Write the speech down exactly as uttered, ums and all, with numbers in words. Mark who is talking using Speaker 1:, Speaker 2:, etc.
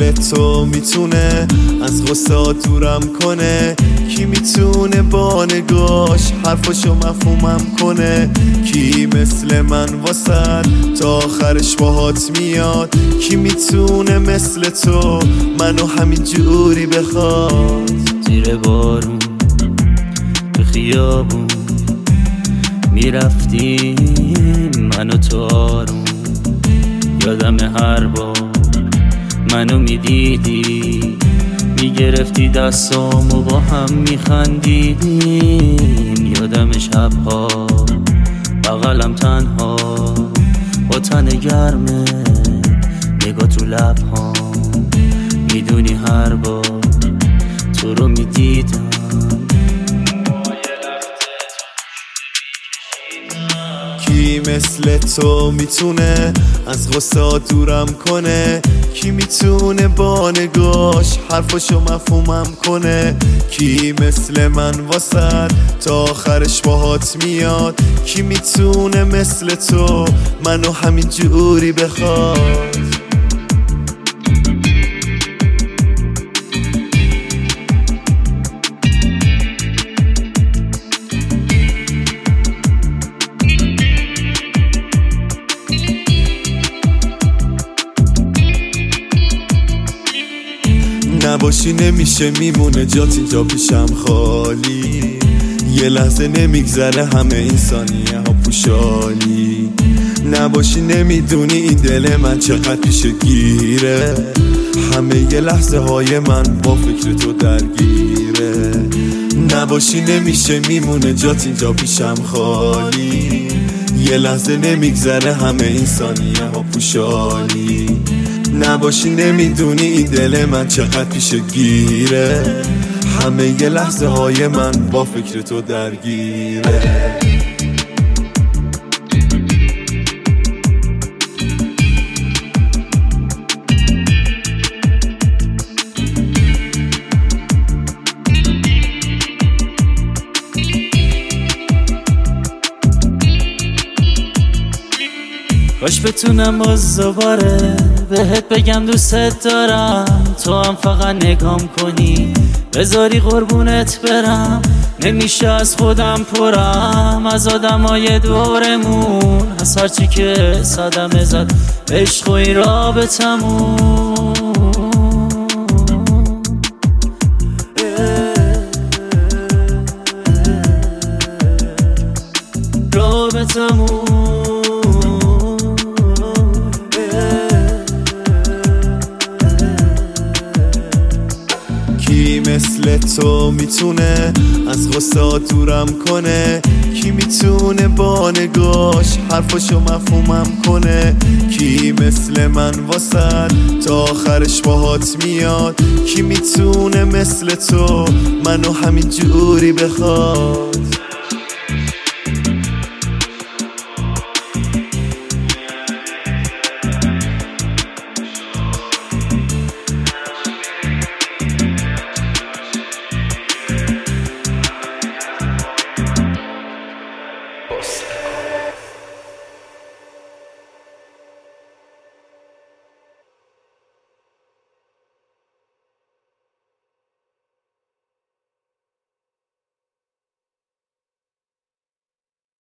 Speaker 1: مثل تو میتونه از غصه دورم کنه؟ کی میتونه با نگاش حرفاشو مفهومم کنه؟ کی مثل من واسد تا آخرش باهات میاد؟ کی میتونه مثل تو منو همین جوری بخواد؟
Speaker 2: زیر بارون به خیابون میرفتیم منو تو آروم، یادم هر بار منو میدیدی میگرفتی دستام و با هم میخندیدیم. یادم شبها بغلم تنها با تن گرمه نگاه تو لبهام، میدونی هر بار تو رو میدیدم
Speaker 1: کی مثل تو میتونه از غصه دورم کنه؟ کی میتونه با نگاش حرفاشو مفهومم کنه؟ کی مثل من واسد تا آخرش باهات میاد؟ کی میتونه مثل تو منو همین جوری بخواد؟ نباشی نمیشه میمونه جات اینجا پیشم خالی، یه لحظه نمیگذره همه این ثانیه ها پوشالی. نباشی نمیدونی این دل من چقدر پیش گیره، همه یه لحظه های من با فکر تو درگیره. نباشی نمیشه میمونه جات اینجا پیشم خالی، یه لحظه نمیگذره همه این ثانیه ها پوشالی. نباشی نمیدونی این دل من چقدر پیش گیره، همه یه لحظه های من با فکر تو درگیره.
Speaker 2: کاش بتونم باز دوباره بهت بگم دوستت دارم، تو هم فقط نگام کنی بذاری قربونت برم. نمیشه از خودم پرم از آدمای دورمون، از هرچی که صدمه زد عشق و این رابطمون. رابطمون
Speaker 1: کی مثل تو میتونه از غصه دورم کنه؟ کی میتونه با نگاش حرفاشو مفهومم کنه؟ کی مثل من واسد تا آخرش باهات میاد؟ کی میتونه مثل تو منو همین جوری بخواد؟